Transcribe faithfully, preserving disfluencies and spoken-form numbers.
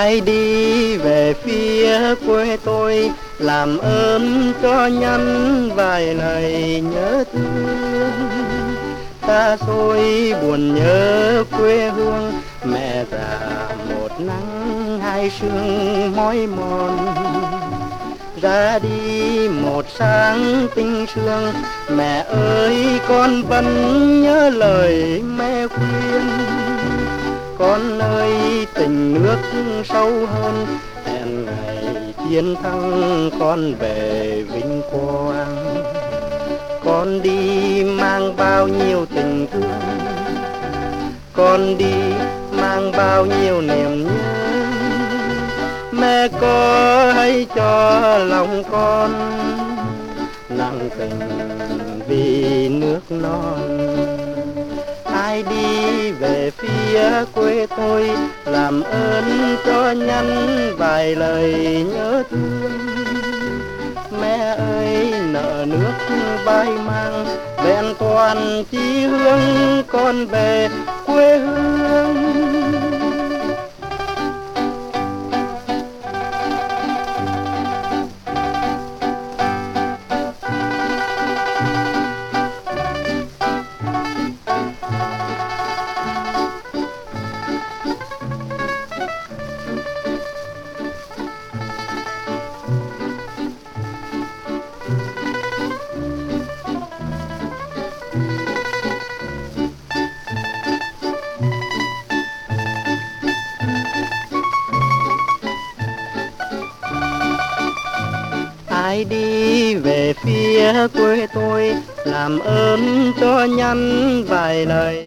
Ai đi về phía quê tôi, làm ơn cho nhắn vài lời nhớ thương. Xa xôi buồn nhớ quê hương, mẹ già một nắng hai sương mỏi mòn. Ra đi một sáng tinh sương, mẹ ơi con vẫn nhớ lời mẹ khuyên. Con ơi tình nước sâu hơn, hẹn ngày chiến thắng con về vinh quang. Con đi mang bao nhiêu tình thương, con đi mang bao nhiêu niềm nhớ. Mẹ có hãy cho lòng con nặng tình vì nước non. Ai đi về phía quê tôi, làm ơn cho nhắn vài lời nhớ thương. Mẹ ơi nợ nước bay mang, vẹn toàn chí hướng con về quê hương. Ai đi về phía quê tôi, làm ơn cho nhắn vài lời.